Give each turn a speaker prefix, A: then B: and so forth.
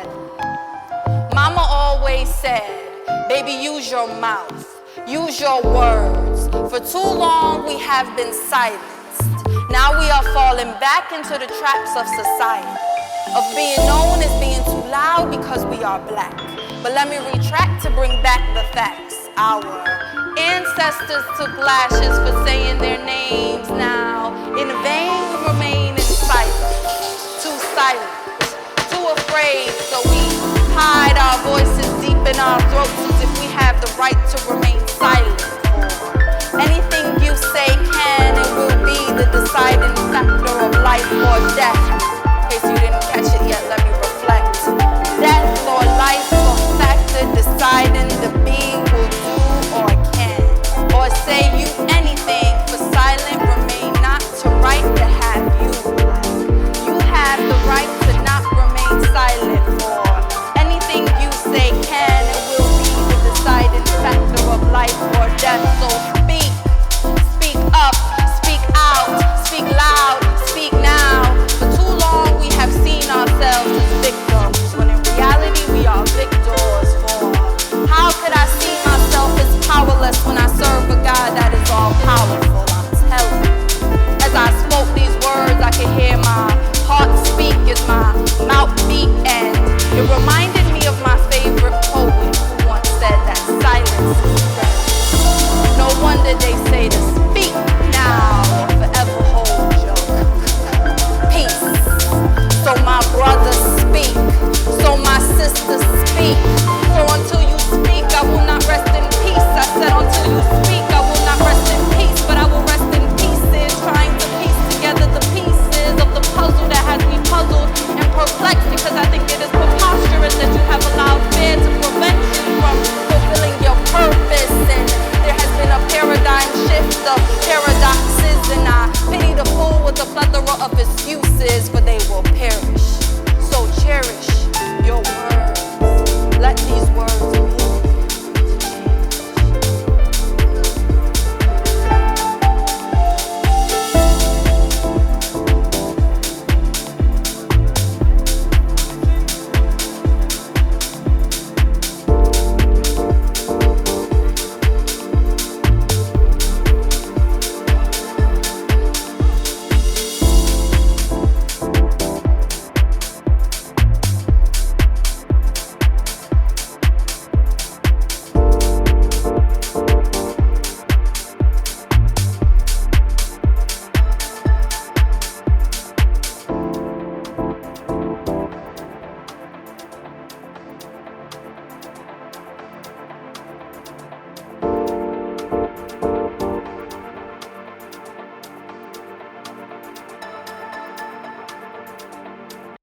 A: badly. Mama always said, baby, use your mouth, use your words. For too long we have been silenced. Now we are falling back into the traps of society, of being known as being too loud because we are black. But let me retract to bring back the facts. Our ancestors took lashes for saying their names. Now, in vain we remain in silence, too silent, too afraid, so we hide our voices deep in our throats as if we have the right to remain silent. For anything you say can and will be the deciding factor of life or death, in case you didn't catch it yet.